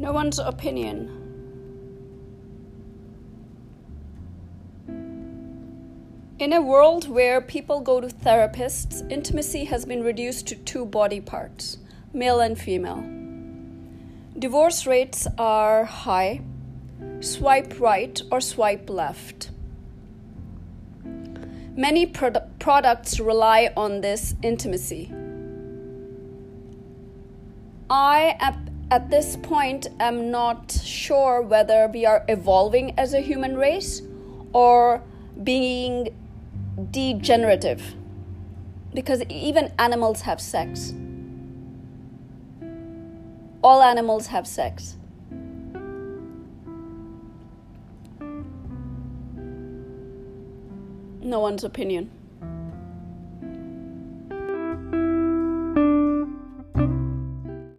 No one's opinion. In a world where people go to therapists, intimacy has been reduced to two body parts, male and female. Divorce rates are high. Swipe right or swipe left. Many products rely on this intimacy. I, at this point, am not sure whether we are evolving as a human race or being degenerative, because even animals have sex. All animals have sex. No one's opinion.